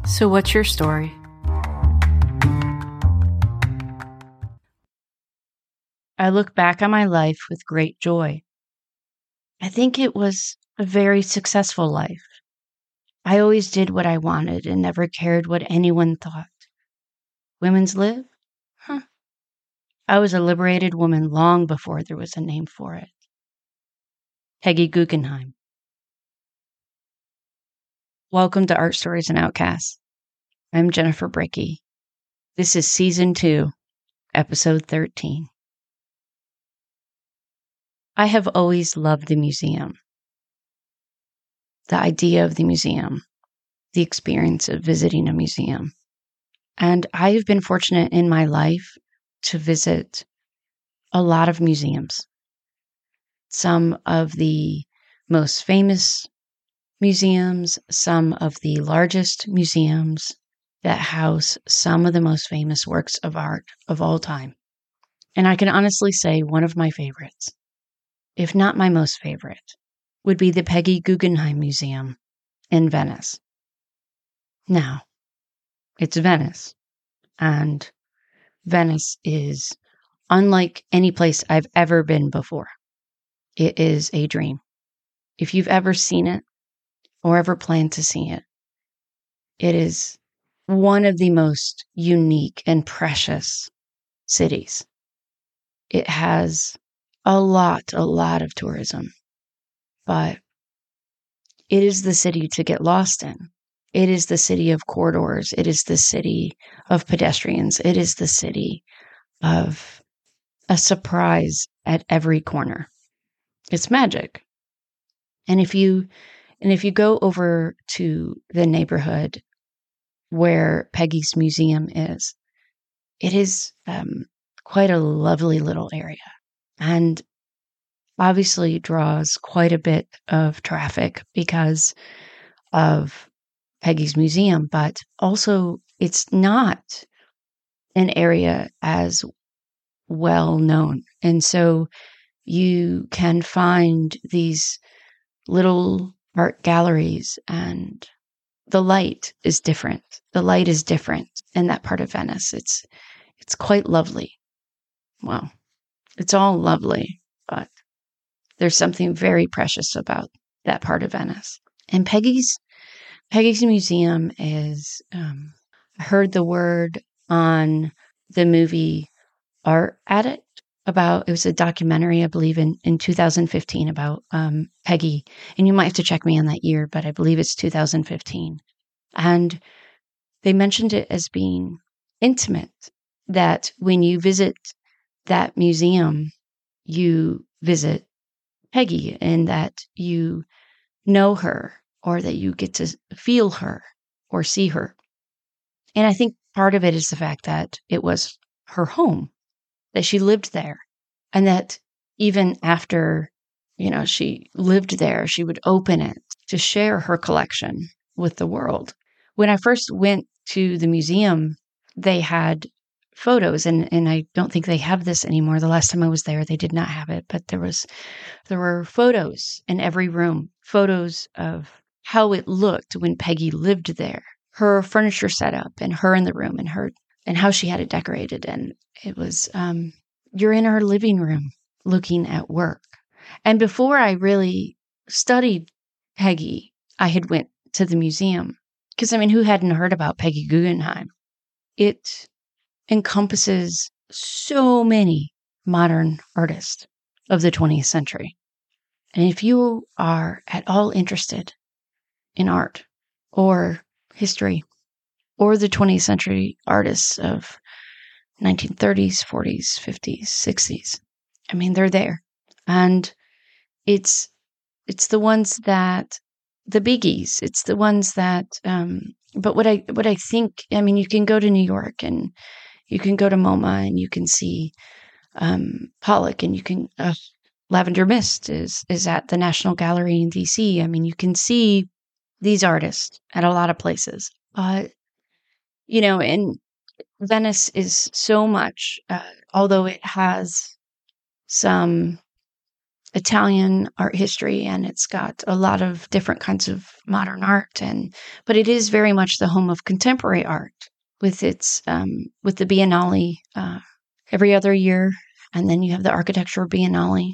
So, what's your story? I look back on my life with great joy. I think it was a very successful life. I always did what I wanted and never cared what anyone thought. Women's lib? Huh. I was a liberated woman long before there was a name for it. Peggy Guggenheim. Welcome to Art Stories and Outcasts. I'm Jennifer Brickey. This is Season 2, Episode 13. I have always loved the museum. The idea of the museum, the experience of visiting a museum. And I have been fortunate in my life to visit a lot of museums. Some of the most famous museums, some of the largest museums that house some of the most famous works of art of all time. And I can honestly say one of my favorites, if not my most favorite, would be the Peggy Guggenheim Museum in Venice. Now, it's Venice, and Venice is unlike any place I've ever been before. It is a dream. If you've ever seen it or ever planned to see it, it is one of the most unique and precious cities. It has a lot of tourism, but it is the city to get lost in. It is the city of corridors. It is the city of pedestrians. It is the city of a surprise at every corner. It's magic. And if you go over to the neighborhood where Peggy's museum is, it is quite a lovely little area, and obviously draws quite a bit of traffic because of Peggy's museum, but also it's not an area as well known. And so you can find these little art galleries, and the light is different. The light is different in that part of Venice. It's quite lovely. Well, it's all lovely, but there's something very precious about that part of Venice. And Peggy's museum is, I heard the word on the movie Art Addict. It was a documentary, I believe, in 2015 about Peggy. And you might have to check me on that year, but I believe it's 2015. And they mentioned it as being intimate, that when you visit that museum, you visit Peggy, and that you know her, or that you get to feel her or see her. And I think part of it is the fact that it was her home, that she lived there, and that even after, she lived there, she would open it to share her collection with the world. When I first went to the museum, they had photos, and I don't think they have this anymore. The last time I was there, they did not have it, but there were photos in every room, photos of how it looked when Peggy lived there, her furniture setup, and her in the room, and how she had it decorated. And it was, you're in her living room looking at work. And before I really studied Peggy, I had went to the museum, because who hadn't heard about Peggy Guggenheim? It encompasses so many modern artists of the 20th century. And if you are at all interested in art or history or the 20th century artists of 1930s, 40s, 50s, 60s, they're there. And it's the ones that, the biggies, it's the ones that, but what I think, you can go to New York, and you can go to MoMA, and you can see Pollock, and you can, Lavender Mist is at the National Gallery in DC. You can see these artists at a lot of places. And Venice is so much, although it has some Italian art history, and it's got a lot of different kinds of modern art, but it is very much the home of contemporary art with its with the Biennale every other year, and then you have the Architectural Biennale.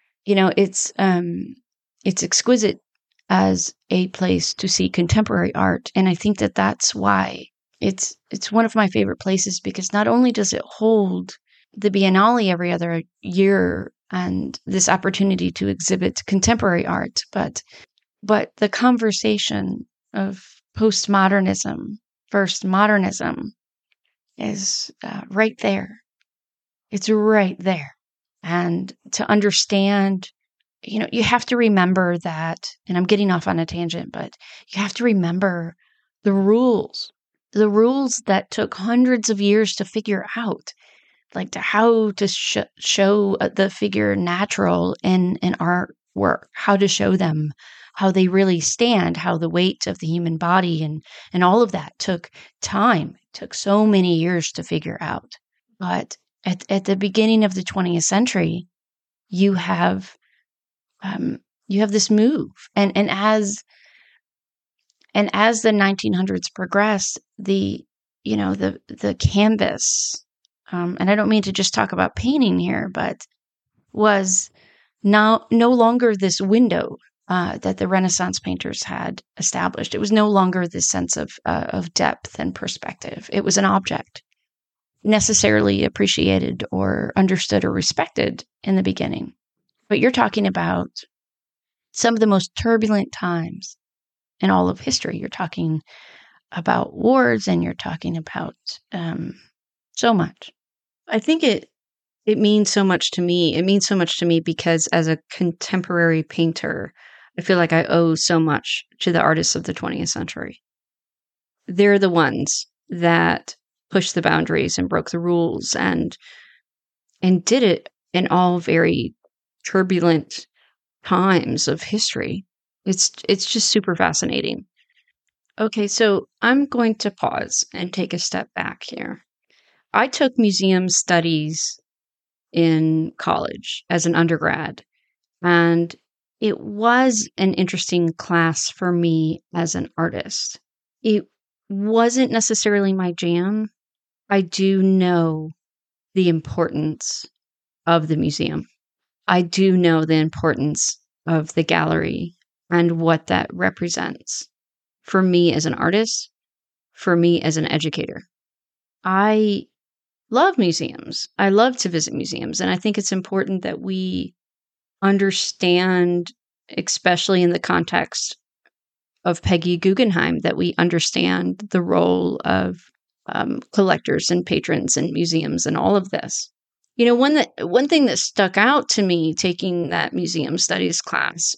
It's exquisite as a place to see contemporary art, and I think that that's why it's one of my favorite places, because not only does it hold the Biennale every other year and this opportunity to exhibit contemporary art, but the conversation of postmodernism, first modernism, is right there. It's right there. And to understand, you have to remember that, and I'm getting off on a tangent, but you have to remember the rules that took hundreds of years to figure out, like how to show the figure natural in an artwork, how to show them how they really stand, how the weight of the human body and all of that took time. It took so many years to figure out. But at the beginning of the 20th century, you have this move, and as the 1900s progressed, the canvas, and I don't mean to just talk about painting here, but was now no longer this window that the Renaissance painters had established. It was no longer this sense of depth and perspective. It was an object, necessarily appreciated or understood or respected in the beginning. But you're talking about some of the most turbulent times in all of history. You're talking about wars, and you're talking about so much. I think it means so much to me. It means so much to me because as a contemporary painter, I feel like I owe so much to the artists of the 20th century. They're the ones that pushed the boundaries and broke the rules and did it in all very turbulent times of history. It's just super fascinating. Okay, so I'm going to pause and take a step back here. I took museum studies in college as an undergrad, and it was an interesting class for me as an artist. It wasn't necessarily my jam. I do know the importance of the museum. I do know the importance of the gallery and what that represents for me as an artist, for me as an educator. I love museums. I love to visit museums. And I think it's important that we understand, especially in the context of Peggy Guggenheim, that we understand the role of collectors and patrons and museums and all of this. One thing that stuck out to me taking that museum studies class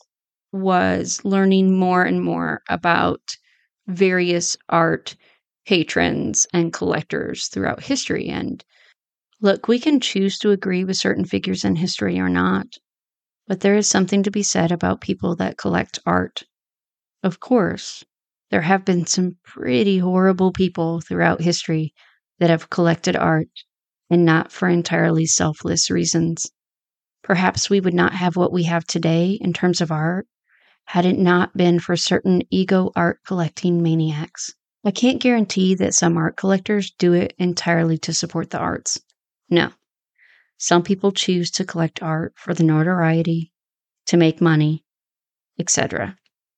was learning more and more about various art patrons and collectors throughout history. And look, we can choose to agree with certain figures in history or not, but there is something to be said about people that collect art. Of course, there have been some pretty horrible people throughout history that have collected art, and not for entirely selfless reasons. Perhaps we would not have what we have today in terms of art had it not been for certain ego art collecting maniacs. I can't guarantee that some art collectors do it entirely to support the arts. No. Some people choose to collect art for the notoriety, to make money, etc.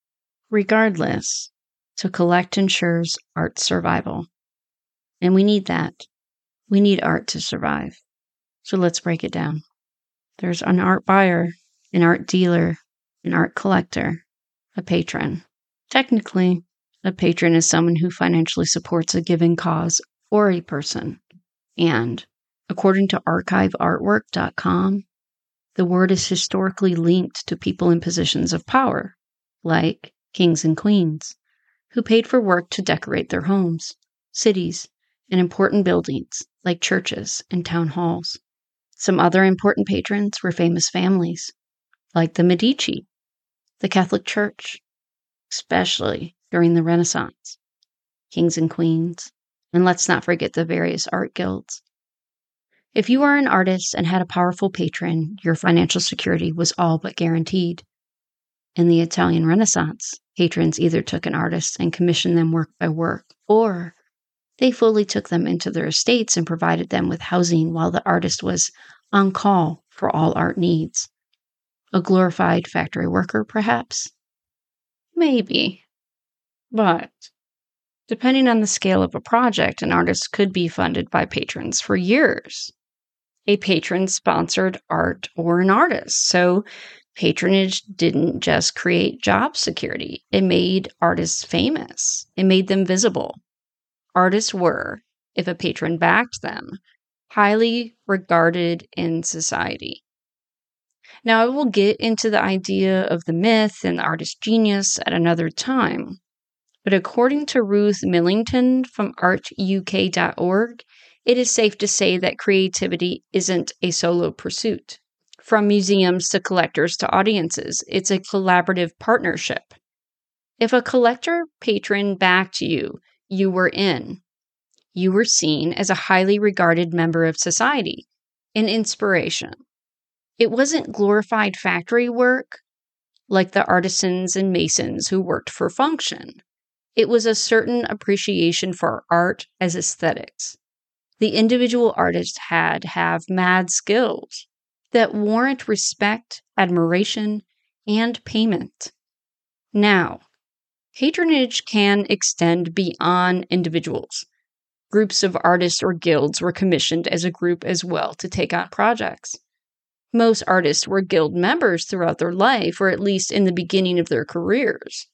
Regardless, to collect ensures art's survival. And we need that. We need art to survive. So let's break it down. There's an art buyer, an art dealer, an art collector, a patron. Technically, a patron is someone who financially supports a given cause or a person. And according to archiveartwork.com, the word is historically linked to people in positions of power, like kings and queens, who paid for work to decorate their homes, cities, and important buildings like churches and town halls. Some other important patrons were famous families, like the Medici, the Catholic Church, especially during the Renaissance, kings and queens, and let's not forget the various art guilds. If you were an artist and had a powerful patron, your financial security was all but guaranteed. In the Italian Renaissance, patrons either took an artist and commissioned them work by work, or they fully took them into their estates and provided them with housing while the artist was on call for all art needs. A glorified factory worker, perhaps? Maybe. But depending on the scale of a project, an artist could be funded by patrons for years. A patron sponsored art or an artist. So patronage didn't just create job security. It made artists famous. It made them visible. Artists were, if a patron backed them, highly regarded in society. Now, I will get into the idea of the myth and the artist genius at another time. But according to Ruth Millington from artuk.org, it is safe to say that creativity isn't a solo pursuit. From museums to collectors to audiences, it's a collaborative partnership. If a collector patron backed you, you were in. You were seen as a highly regarded member of society, an inspiration. It wasn't glorified factory work like the artisans and masons who worked for function. It was a certain appreciation for art as aesthetics. The individual artist had to have mad skills that warrant respect, admiration, and payment. Now, patronage can extend beyond individuals. Groups of artists or guilds were commissioned as a group as well to take on projects. Most artists were guild members throughout their life, or at least in the beginning of their careers.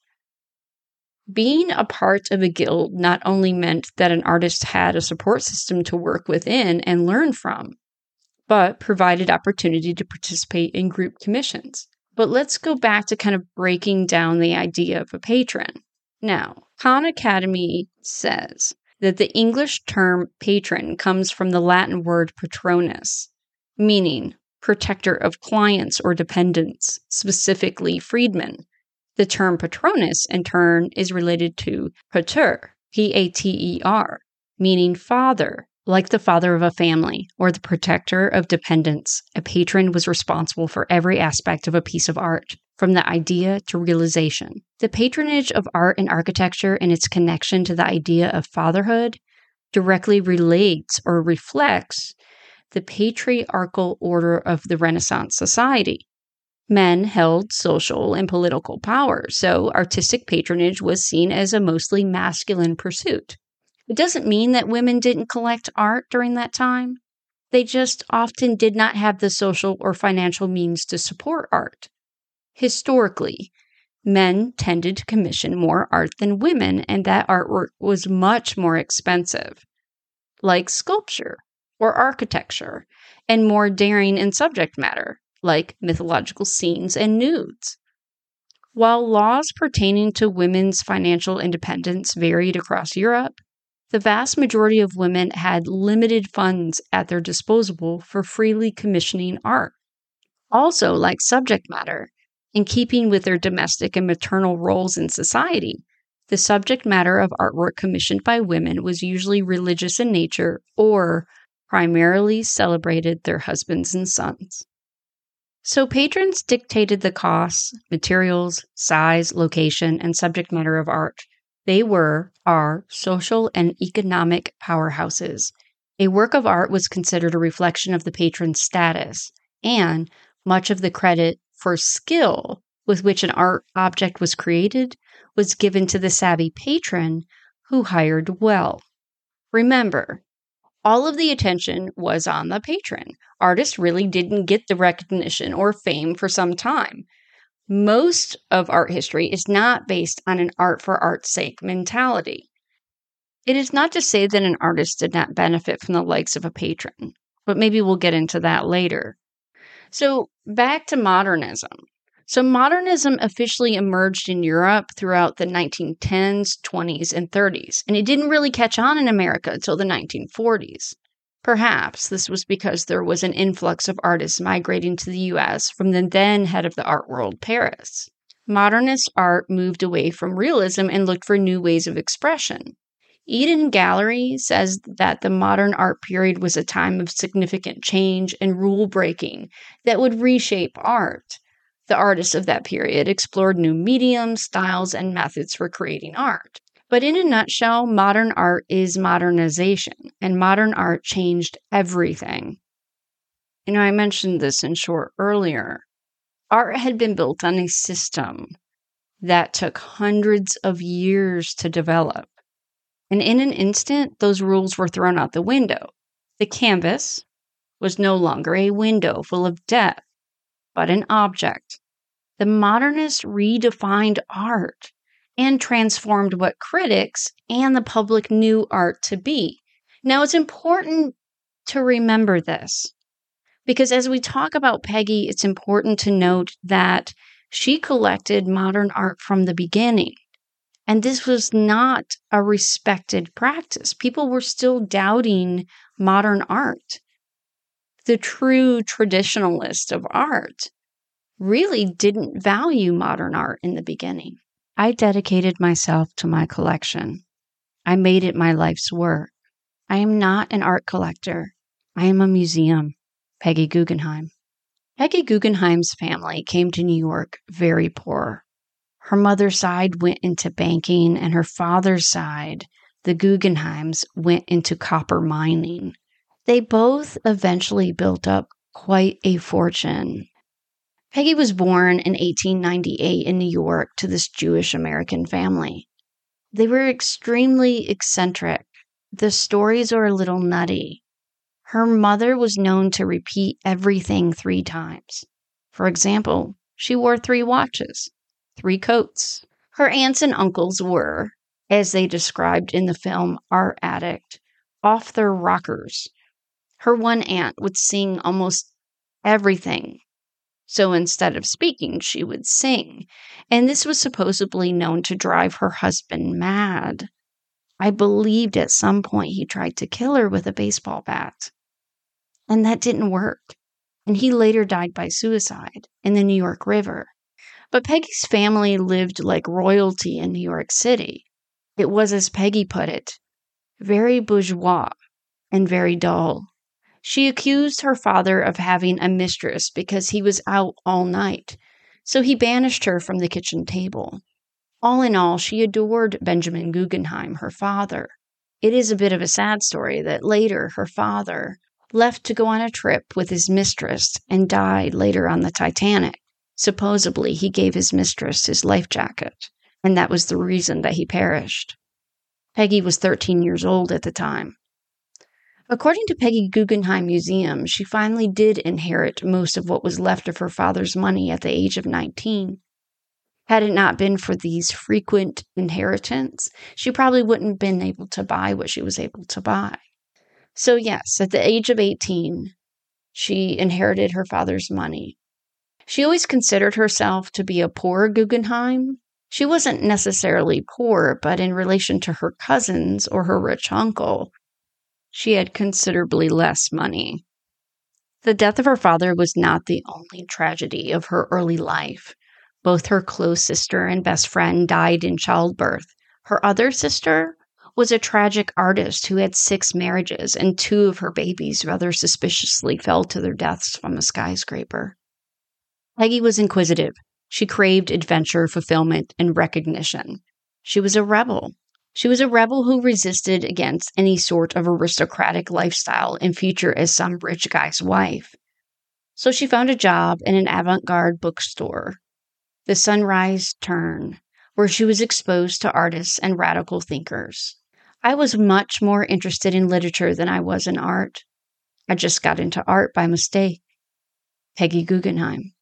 Being a part of a guild not only meant that an artist had a support system to work within and learn from, but provided opportunity to participate in group commissions. But let's go back to kind of breaking down the idea of a patron. Now, Khan Academy says that the English term patron comes from the Latin word patronus, meaning protector of clients or dependents, specifically freedmen. The term patronus, in turn, is related to pater, P-A-T-E-R, meaning father, like the father of a family, or the protector of dependents. A patron was responsible for every aspect of a piece of art, from the idea to realization. The patronage of art and architecture and its connection to the idea of fatherhood directly relates or reflects the patriarchal order of the Renaissance society. Men held social and political power, so artistic patronage was seen as a mostly masculine pursuit. It doesn't mean that women didn't collect art during that time. They just often did not have the social or financial means to support art. Historically, men tended to commission more art than women, and that artwork was much more expensive, like sculpture or architecture, and more daring in subject matter, like mythological scenes and nudes. While laws pertaining to women's financial independence varied across Europe, the vast majority of women had limited funds at their disposal for freely commissioning art. Also, like subject matter, in keeping with their domestic and maternal roles in society, the subject matter of artwork commissioned by women was usually religious in nature or primarily celebrated their husbands and sons. So patrons dictated the costs, materials, size, location, and subject matter of art. They are social and economic powerhouses. A work of art was considered a reflection of the patron's status, and much of the credit for skill with which an art object was created was given to the savvy patron who hired well. Remember, all of the attention was on the patron. Artists really didn't get the recognition or fame for some time. Most of art history is not based on an art for art's sake mentality. It is not to say that an artist did not benefit from the likes of a patron, but maybe we'll get into that later. So back to modernism. So modernism officially emerged in Europe throughout the 1910s, 20s, and 30s, and it didn't really catch on in America until the 1940s. Perhaps this was because there was an influx of artists migrating to the U.S. from the then head of the art world, Paris. Modernist art moved away from realism and looked for new ways of expression. Eden Gallery says that the modern art period was a time of significant change and rule breaking that would reshape art. The artists of that period explored new mediums, styles, and methods for creating art. But in a nutshell, modern art is modernization, and modern art changed everything. I mentioned this in short earlier. Art had been built on a system that took hundreds of years to develop. And in an instant, those rules were thrown out the window. The canvas was no longer a window full of depth, but an object. The modernists redefined art and transformed what critics and the public knew art to be. Now, it's important to remember this, because as we talk about Peggy, it's important to note that she collected modern art from the beginning. And this was not a respected practice. People were still doubting modern art. The true traditionalist of art really didn't value modern art in the beginning. I dedicated myself to my collection. I made it my life's work. I am not an art collector. I am a museum. Peggy Guggenheim. Peggy Guggenheim's family came to New York very poor. Her mother's side went into banking, and her father's side, the Guggenheims, went into copper mining. They both eventually built up quite a fortune. Peggy was born in 1898 in New York to this Jewish American family. They were extremely eccentric. The stories are a little nutty. Her mother was known to repeat everything 3 times. For example, she wore 3 watches. 3 coats. Her aunts and uncles were, as they described in the film Art Addict, off their rockers. Her one aunt would sing almost everything. So instead of speaking, she would sing. And this was supposedly known to drive her husband mad. I believed at some point he tried to kill her with a baseball bat. And that didn't work. And he later died by suicide in the New York River. But Peggy's family lived like royalty in New York City. It was, as Peggy put it, very bourgeois and very dull. She accused her father of having a mistress because he was out all night, so he banished her from the kitchen table. All in all, she adored Benjamin Guggenheim, her father. It is a bit of a sad story that later her father left to go on a trip with his mistress and died later on the Titanic. Supposedly, he gave his mistress his life jacket, and that was the reason that he perished. Peggy was 13 years old at the time. According to Peggy Guggenheim Museum, she finally did inherit most of what was left of her father's money at the age of 19. Had it not been for these frequent inheritance, she probably wouldn't have been able to buy what she was able to buy. So yes, at the age of 18, she inherited her father's money. She always considered herself to be a poor Guggenheim. She wasn't necessarily poor, but in relation to her cousins or her rich uncle, she had considerably less money. The death of her father was not the only tragedy of her early life. Both her close sister and best friend died in childbirth. Her other sister was a tragic artist who had 6 marriages, and 2 of her babies rather suspiciously fell to their deaths from a skyscraper. Peggy was inquisitive. She craved adventure, fulfillment, and recognition. She was a rebel. She was a rebel who resisted against any sort of aristocratic lifestyle and future as some rich guy's wife. So she found a job in an avant-garde bookstore, the Sunrise Turn, where she was exposed to artists and radical thinkers. I was much more interested in literature than I was in art. I just got into art by mistake. Peggy Guggenheim.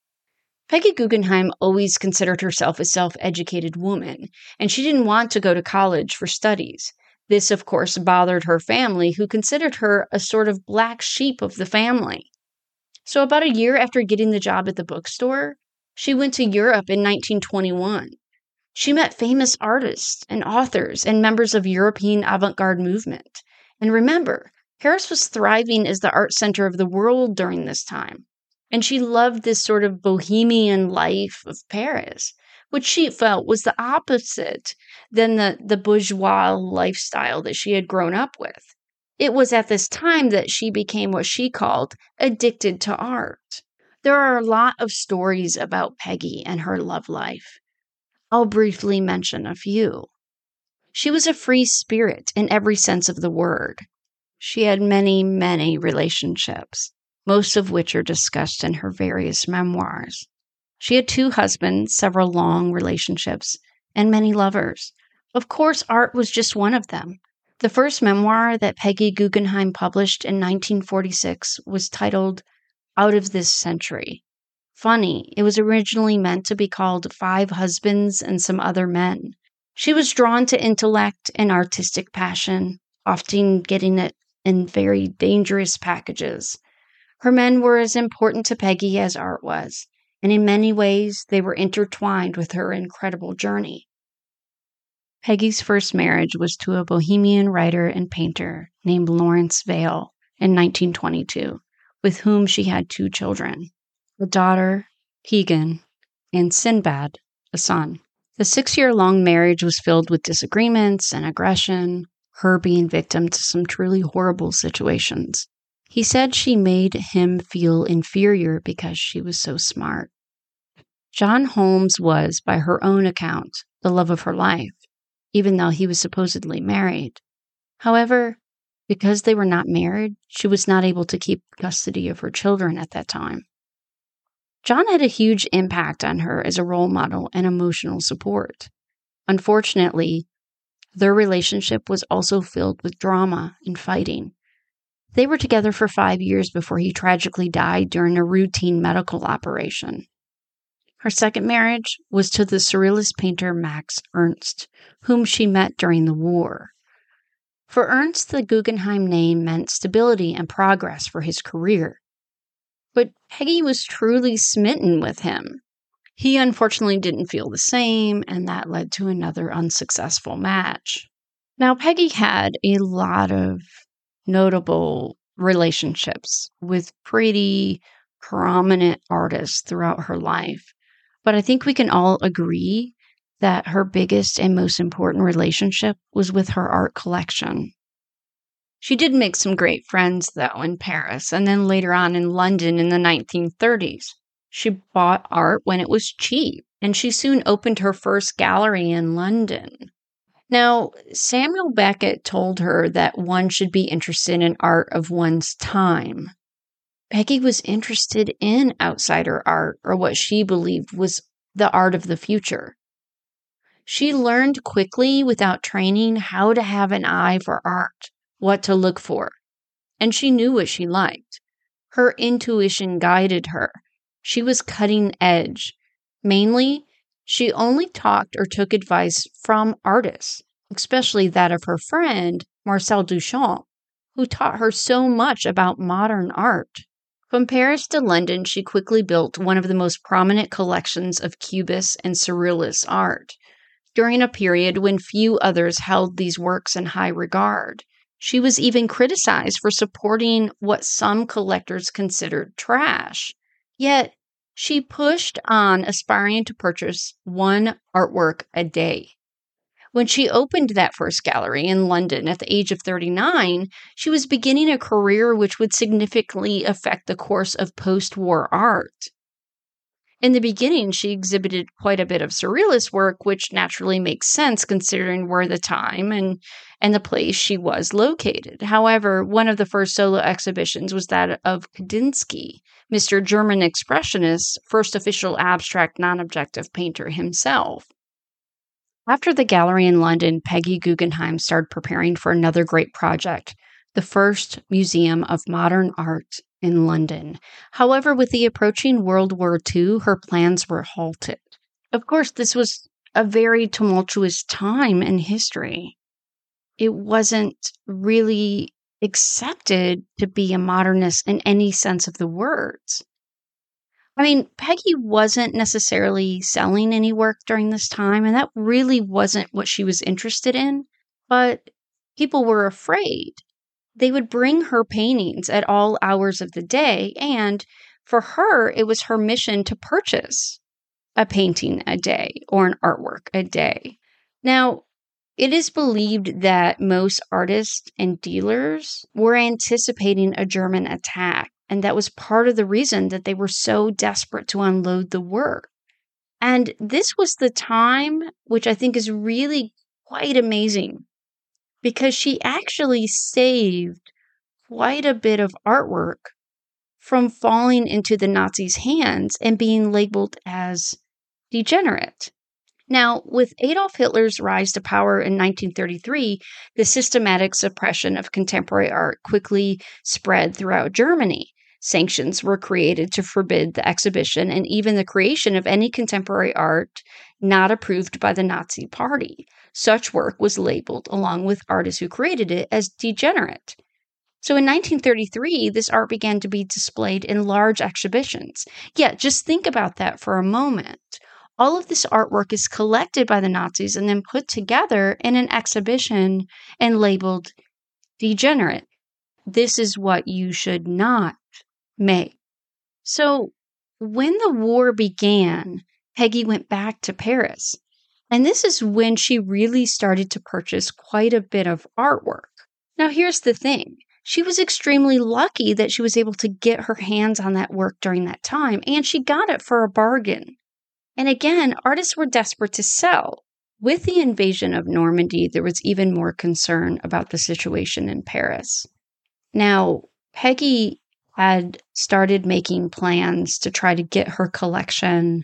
Peggy Guggenheim always considered herself a self-educated woman, and she didn't want to go to college for studies. This, of course, bothered her family, who considered her a sort of black sheep of the family. So about a year after getting the job at the bookstore, she went to Europe in 1921. She met famous artists and authors and members of European avant-garde movement. And remember, Paris was thriving as the art center of the world during this time. And she loved this sort of bohemian life of Paris, which she felt was the opposite than the bourgeois lifestyle that she had grown up with. It was at this time that she became what she called addicted to art. There are a lot of stories about Peggy and her love life. I'll briefly mention a few. She was a free spirit in every sense of the word. She had many, many relationships, most of which are discussed in her various memoirs. She had 2 husbands, several long relationships, and many lovers. Of course, art was just one of them. The first memoir that Peggy Guggenheim published in 1946 was titled Out of This Century. Funny, it was originally meant to be called 5 Husbands and Some Other Men. She was drawn to intellect and artistic passion, often getting it in very dangerous packages. Her men were as important to Peggy as art was, and in many ways they were intertwined with her incredible journey. Peggy's first marriage was to a Bohemian writer and painter named Lawrence Vail in 1922, with whom she had 2 children, a daughter, Keegan, and Sinbad, a son. The 6-year-long marriage was filled with disagreements and aggression, her being victim to some truly horrible situations. He said she made him feel inferior because she was so smart. John Holmes was, by her own account, the love of her life, even though he was supposedly married. However, because they were not married, she was not able to keep custody of her children at that time. John had a huge impact on her as a role model and emotional support. Unfortunately, their relationship was also filled with drama and fighting. They were together for 5 years before he tragically died during a routine medical operation. Her second marriage was to the surrealist painter Max Ernst, whom she met during the war. For Ernst, the Guggenheim name meant stability and progress for his career. But Peggy was truly smitten with him. He unfortunately didn't feel the same, and that led to another unsuccessful match. Now, Peggy had a lot of notable relationships with pretty prominent artists throughout her life. But I think we can all agree that her biggest and most important relationship was with her art collection. She did make some great friends, though, in Paris, and then later on in London in the 1930s. She bought art when it was cheap, and she soon opened her first gallery in London. Now, Samuel Beckett told her that one should be interested in art of one's time. Peggy was interested in outsider art, or what she believed was the art of the future. She learned quickly, without training, how to have an eye for art, what to look for, and she knew what she liked. Her intuition guided her. She was cutting edge. Mainly, she only talked or took advice from artists, especially that of her friend, Marcel Duchamp, who taught her so much about modern art. From Paris to London, she quickly built one of the most prominent collections of Cubist and Surrealist art, during a period when few others held these works in high regard. She was even criticized for supporting what some collectors considered trash. Yet, she pushed on, aspiring to purchase one artwork a day. When she opened that first gallery in London at the age of 39, she was beginning a career which would significantly affect the course of post-war art. In the beginning, she exhibited quite a bit of surrealist work, which naturally makes sense considering where the time and the place she was located. However, one of the first solo exhibitions was that of Kandinsky, Mr. German Expressionist's first official abstract non-objective painter himself. After the gallery in London, Peggy Guggenheim started preparing for another great project, the first Museum of Modern Art in London. However, with the approaching World War II, her plans were halted. Of course, this was a very tumultuous time in history. It wasn't really accepted to be a modernist in any sense of the words. I mean, Peggy wasn't necessarily selling any work during this time, and that really wasn't what she was interested in, but people were afraid. They would bring her paintings at all hours of the day, and for her, it was her mission to purchase. a painting a day or an artwork a day. Now, it is believed that most artists and dealers were anticipating a German attack, and that was part of the reason that they were so desperate to unload the work. And this was the time, which I think is really quite amazing, because she actually saved quite a bit of artwork from falling into the Nazis' hands and being labeled as degenerate. Now, with Adolf Hitler's rise to power in 1933, the systematic suppression of contemporary art quickly spread throughout Germany. Sanctions were created to forbid the exhibition and even the creation of any contemporary art not approved by the Nazi Party. Such work was labeled, along with artists who created it, as degenerate. So in 1933, this art began to be displayed in large exhibitions. Yeah, just think about that for a moment. All of this artwork is collected by the Nazis and then put together in an exhibition and labeled degenerate. This is what you should not make. So when the war began, Peggy went back to Paris. And this is when she really started to purchase quite a bit of artwork. Now, here's the thing. She was extremely lucky that she was able to get her hands on that work during that time, and she got it for a bargain. And again, artists were desperate to sell. With the invasion of Normandy, there was even more concern about the situation in Paris. Now, Peggy had started making plans to try to get her collection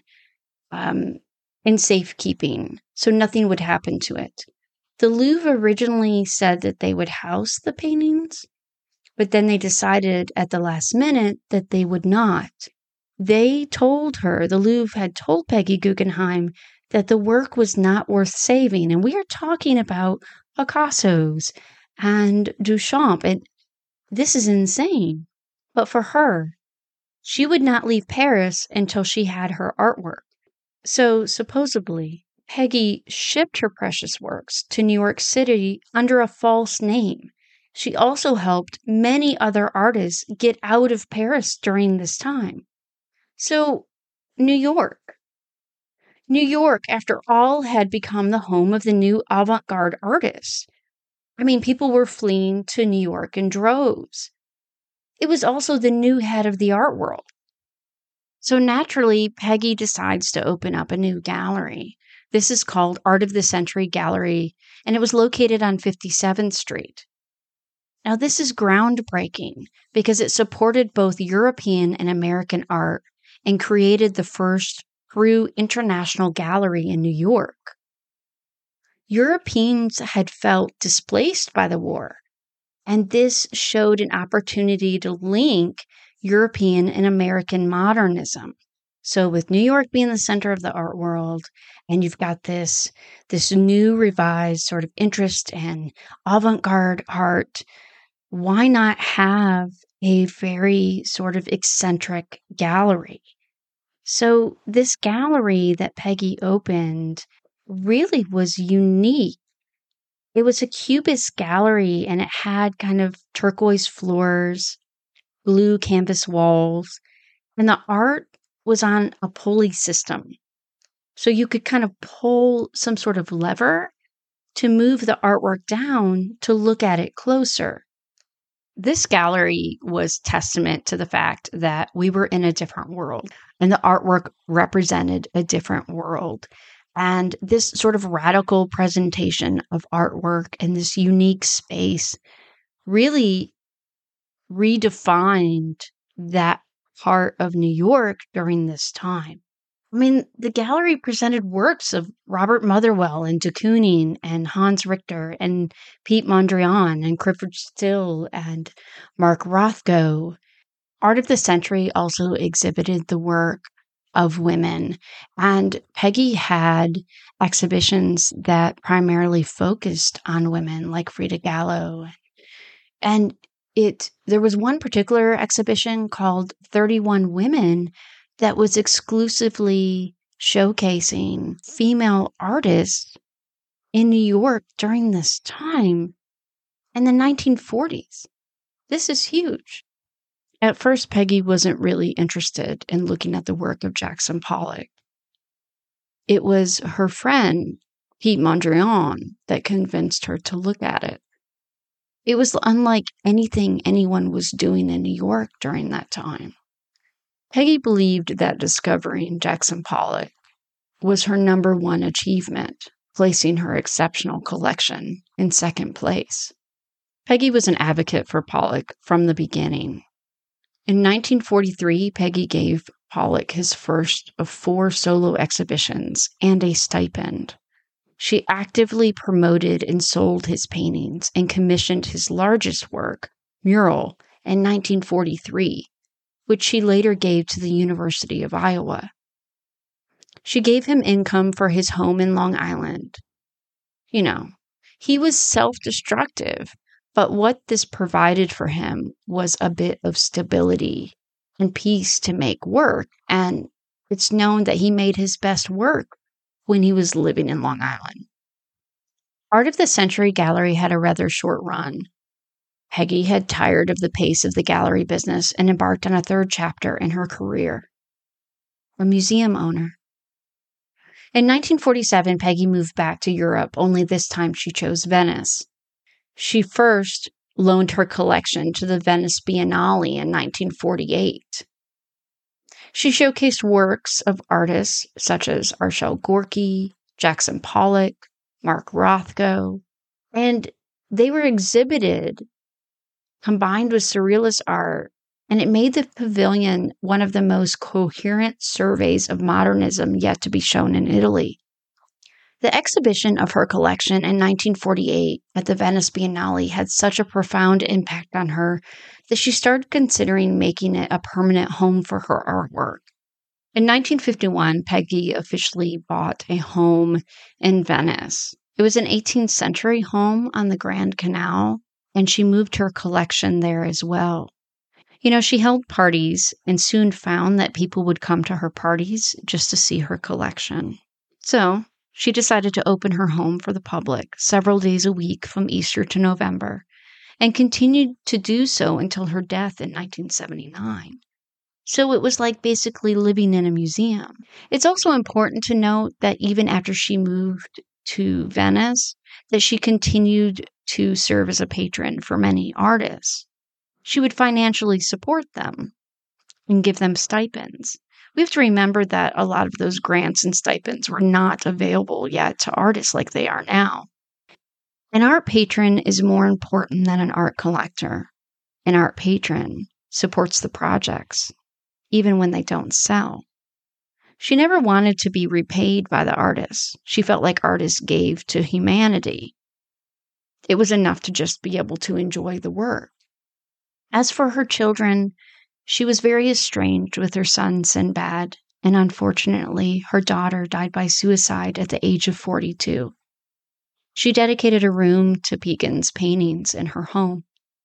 in safekeeping, so nothing would happen to it. The Louvre originally said that they would house the paintings, but then they decided at the last minute that they would not. They told her, the Louvre had told Peggy Guggenheim, that the work was not worth saving. And we are talking about Picasso's and Duchamp, and this is insane. But for her, she would not leave Paris until she had her artwork. So supposedly, Peggy shipped her precious works to New York City under a false name. She also helped many other artists get out of Paris during this time. So, New York, after all, had become the home of the new avant-garde artists. I mean, people were fleeing to New York in droves. It was also the new head of the art world. So naturally, Peggy decides to open up a new gallery. This is called Art of the Century Gallery, and it was located on 57th Street. Now, this is groundbreaking because it supported both European and American art and created the first true international gallery in New York. Europeans had felt displaced by the war, and this showed an opportunity to link European and American modernism. So with New York being the center of the art world, and you've got this new revised sort of interest in avant-garde art, why not have a very sort of eccentric gallery? So this gallery that Peggy opened really was unique. It was a cubist gallery, and it had kind of turquoise floors, blue canvas walls, and the art was on a pulley system. So you could kind of pull some sort of lever to move the artwork down to look at it closer. This gallery was testament to the fact that we were in a different world, and the artwork represented a different world. And this sort of radical presentation of artwork in this unique space really redefined that part of New York during this time. I mean, the gallery presented works of Robert Motherwell and de Kooning and Hans Richter and Pete Mondrian and Clyfford Still and Mark Rothko. Art of the Century also exhibited the work of women, and Peggy had exhibitions that primarily focused on women, like Frida Kahlo. And there was one particular exhibition called 31 Women that was exclusively showcasing female artists in New York during this time in the 1940s. This is huge. At first, Peggy wasn't really interested in looking at the work of Jackson Pollock. It was her friend, Pete Mondrian, that convinced her to look at it. It was unlike anything anyone was doing in New York during that time. Peggy believed that discovering Jackson Pollock was her number one achievement, placing her exceptional collection in second place. Peggy was an advocate for Pollock from the beginning. In 1943, Peggy gave Pollock his first of 4 solo exhibitions and a stipend. She actively promoted and sold his paintings and commissioned his largest work, Mural, in 1943, which she later gave to the University of Iowa. She gave him income for his home in Long Island. You know, he was self-destructive, but what this provided for him was a bit of stability and peace to make work, and it's known that he made his best work when he was living in Long Island. Art of the Century Gallery had a rather short run. Peggy had tired of the pace of the gallery business and embarked on a third chapter in her career, a museum owner. In 1947, Peggy moved back to Europe, only this time she chose Venice. She first loaned her collection to the Venice Biennale in 1948. She showcased works of artists such as Arshel Gorky, Jackson Pollock, Mark Rothko, and they were exhibited combined with surrealist art, and it made the pavilion one of the most coherent surveys of modernism yet to be shown in Italy. The exhibition of her collection in 1948 at the Venice Biennale had such a profound impact on her that she started considering making it a permanent home for her artwork. In 1951, Peggy officially bought a home in Venice. It was an 18th century home on the Grand Canal, and she moved her collection there as well. You know, she held parties and soon found that people would come to her parties just to see her collection. So, she decided to open her home for the public several days a week from Easter to November, and continued to do so until her death in 1979. So it was like basically living in a museum. It's also important to note that even after she moved to Venice, that she continued to serve as a patron for many artists. She would financially support them and give them stipends. We have to remember that a lot of those grants and stipends were not available yet to artists like they are now. An art patron is more important than an art collector. An art patron supports the projects, even when they don't sell. She never wanted to be repaid by the artists. She felt like artists gave to humanity. It was enough to just be able to enjoy the work. As for her children, she was very estranged with her son Sinbad, and unfortunately, her daughter died by suicide at the age of 42. She dedicated a room to Pekin's paintings in her home.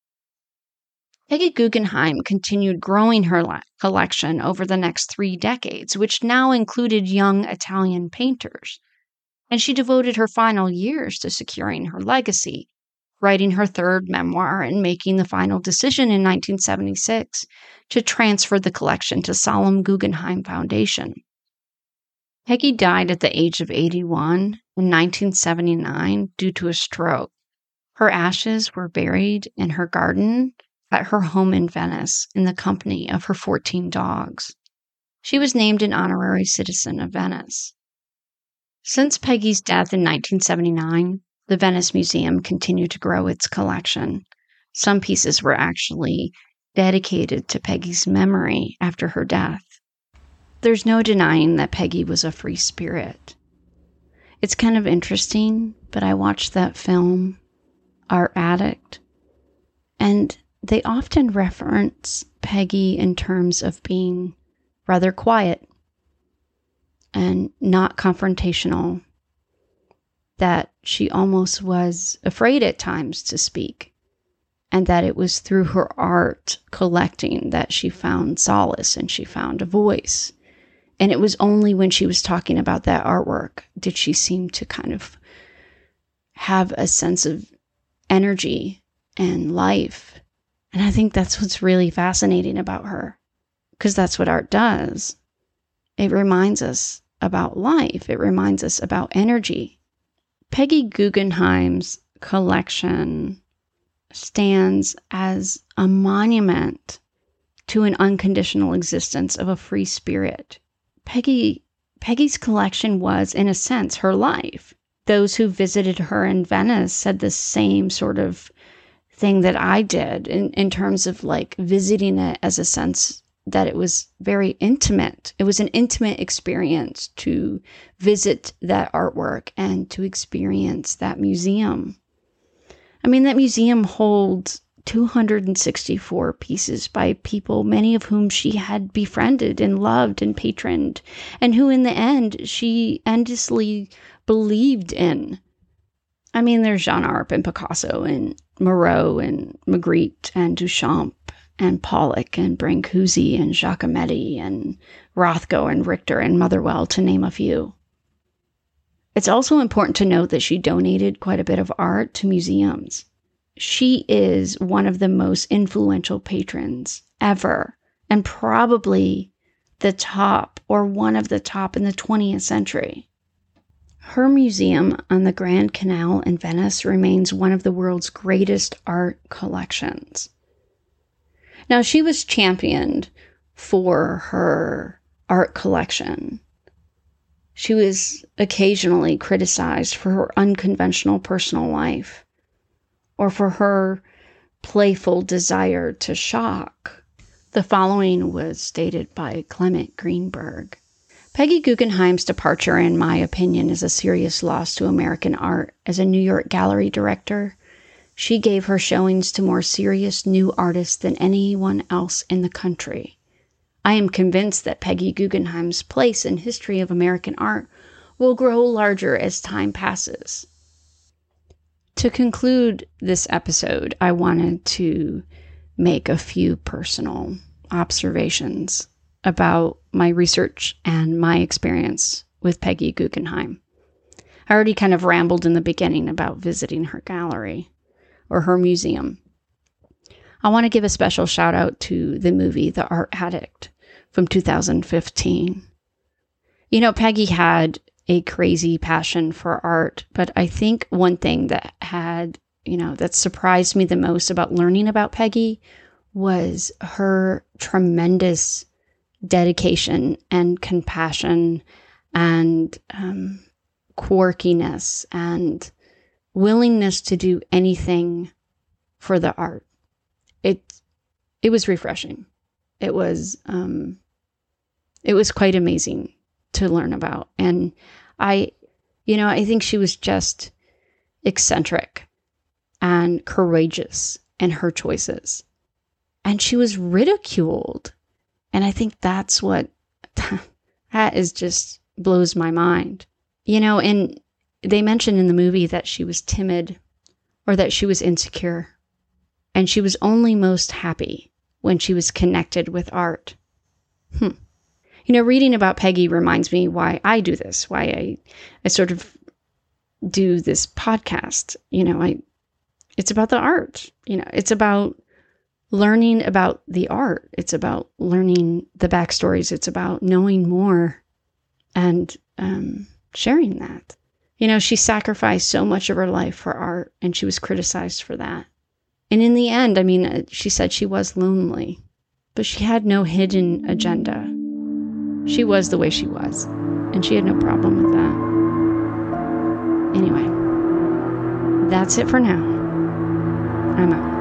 Peggy Guggenheim continued growing her collection over the next 3 decades, which now included young Italian painters, and she devoted her final years to securing her legacy, writing her 3rd memoir and making the final decision in 1976 to transfer the collection to Solom Guggenheim Foundation. Peggy died at the age of 81 in 1979 due to a stroke. Her ashes were buried in her garden at her home in Venice in the company of her 14 dogs. She was named an honorary citizen of Venice. Since Peggy's death in 1979, the Venice Museum continued to grow its collection. Some pieces were actually dedicated to Peggy's memory after her death. There's no denying that Peggy was a free spirit. It's kind of interesting, but I watched that film, Art Addict, and they often reference Peggy in terms of being rather quiet and not confrontational, that she almost was afraid at times to speak, and that it was through her art collecting that she found solace and she found a voice. And it was only when she was talking about that artwork did she seem to kind of have a sense of energy and life. And I think that's what's really fascinating about her, because that's what art does. It reminds us about life. It reminds us about energy. Peggy Guggenheim's collection stands as a monument to an unconditional existence of a free spirit. Peggy's collection was, in a sense, her life. Those who visited her in Venice said the same sort of thing that I did in terms of like visiting it as a sense that it was very intimate. It was an intimate experience to visit that artwork and to experience that museum. I mean, that museum holds 264 pieces by people, many of whom she had befriended and loved and patroned, and who in the end she endlessly believed in. I mean, there's Jean Arp and Picasso and Moreau and Magritte and Duchamp and Pollock and Brancusi and Giacometti and Rothko and Richter and Motherwell, to name a few. It's also important to note that she donated quite a bit of art to museums. She is one of the most influential patrons ever, and probably the top or one of the top in the 20th century. Her museum on the Grand Canal in Venice remains one of the world's greatest art collections. Now, she was championed for her art collection. She was occasionally criticized for her unconventional personal life or for her playful desire to shock. The following was stated by Clement Greenberg. Peggy Guggenheim's departure, in my opinion, is a serious loss to American art. As a New York gallery director, she gave her showings to more serious new artists than anyone else in the country. I am convinced that Peggy Guggenheim's place in history of American art will grow larger as time passes. To conclude this episode, I wanted to make a few personal observations about my research and my experience with Peggy Guggenheim. I already kind of rambled in the beginning about visiting her gallery or her museum. I want to give a special shout out to the movie The Art Addict from 2015. You know, Peggy had a crazy passion for art, but I think one thing that that surprised me the most about learning about Peggy was her tremendous dedication and compassion and quirkiness and willingness to do anything for the art. It was refreshing. It was quite amazing to learn about. And I think she was just eccentric and courageous in her choices. And she was ridiculed. And I think that's what, that is just blows my mind. And they mentioned in the movie that she was timid or that she was insecure. And she was only most happy when she was connected with art. Reading about Peggy reminds me why I do this, why I sort of do this podcast. It's about the art. It's about learning about the art. It's about learning the backstories. It's about knowing more and sharing that. She sacrificed so much of her life for art, and she was criticized for that. And in the end, she said she was lonely, but she had no hidden agenda. She was the way she was, and she had no problem with that. Anyway, that's it for now. I'm out.